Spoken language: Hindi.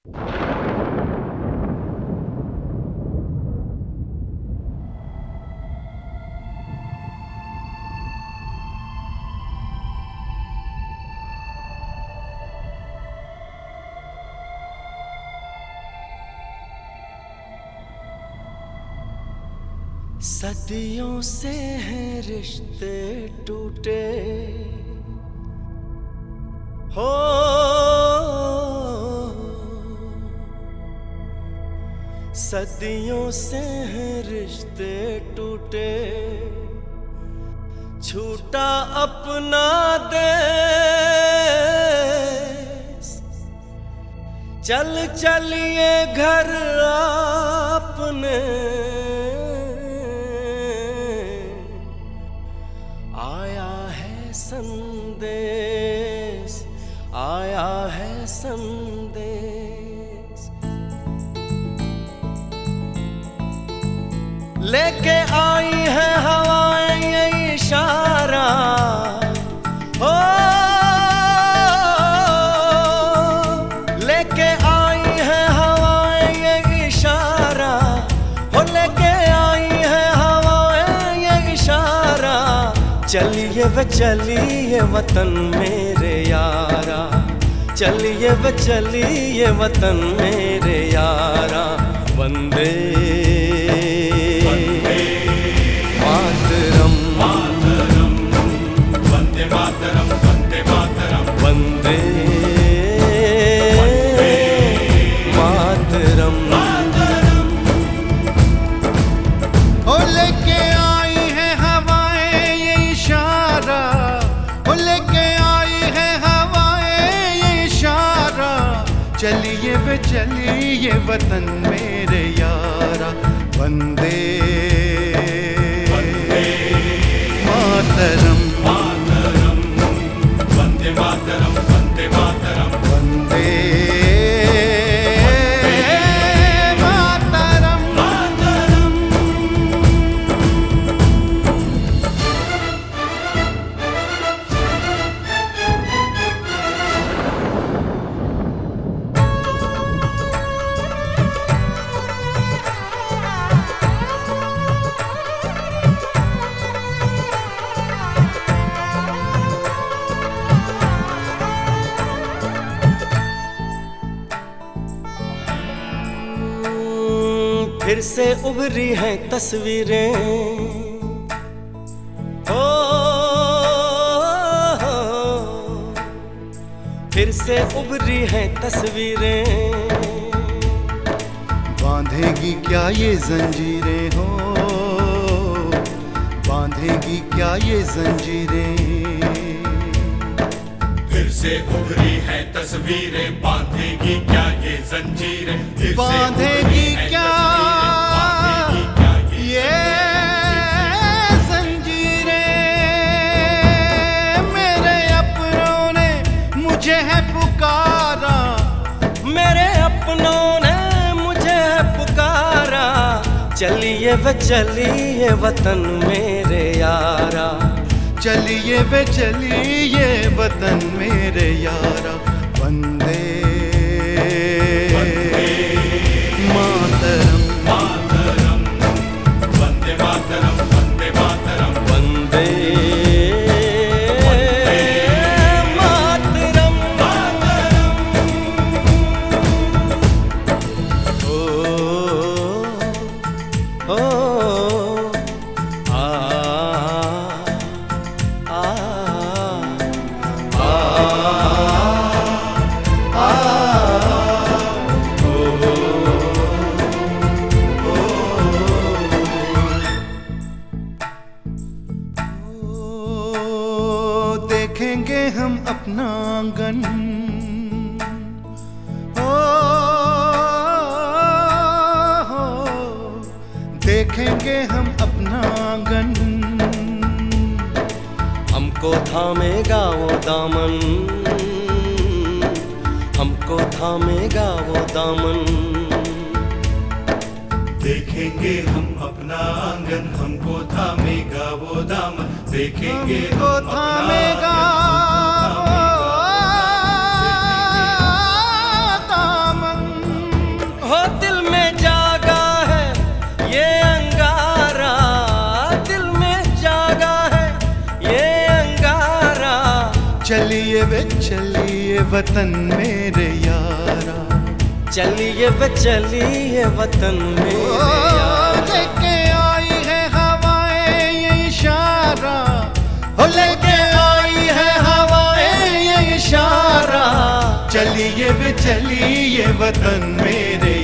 सदियों से हैं रिश्ते टूटे हो, सदियों से हैं रिश्ते टूटे, छूटा अपना देश, चल चलिए घर आपने, आया है संदेश, आया है संदेश। लेके आई है हवाएं ये इशारा हो, लेके आई है हवाएं ये इशारा हो, लेके आई है हवाएं ये इशारा। चलिए वे चलिए वतन मेरे यारा, चलिए वे चलिए वतन मेरे यारा। वंदे मातरम, मातरम, वंदे मातरम, वंदे मातरम, वंदे मातरम। ओ लेके आई है हवाएं ये इशारा, ओ लेके आई है हवाएं ये इशारा। चलिए वे चलिए वतन मेरे यारा। वंदे मातरम, मातरम, वंदे मातरम, वंदे मातरम, वंदे मातरम, मातरम। फिर से उभरी हैं तस्वीरें हो, फिर से उभरी हैं तस्वीरें। बांधेगी क्या ये जंजीरें हो, बांधेगी क्या ये जंजीरें। फिर से उभरी है तस्वीरें, बांधेगी क्या ये जंजीरें, फिर से बांधेगी उभरी है क्या तस्वीरें, ये जंजीरें। मेरे अपनों ने मुझे है पुकारा, मेरे अपनों ने मुझे है पुकारा। चलिए वे चलिए वतन मेरे यारा, चलिए वे चलिए वतन मेरे यारा। वंदे मातरम, मातरम, वंदे मातरम, वंदे मातरम, वंदे मातरम, ओ ओ आ आ आ देखेंगे हम अपना आंगन, देखेंगे हम अपना आंगन। हमको थामेगा वो दामन, हमको थामेगा वो दामन। देखेंगे हम अपना आंगन, हमको थामेगा वो दामन, देखेंगे हमको हम अपना थामेगा आंगन, हमको थामेगा दामन। चलिए वतन मेरे यारा, चलिए वे चलिए वतन मेरे यारा। लेके आई है हवाएं ये इशारा, हो लेके आई है हवाएं ये इशारा। चलिए वे चलिए वतन मेरे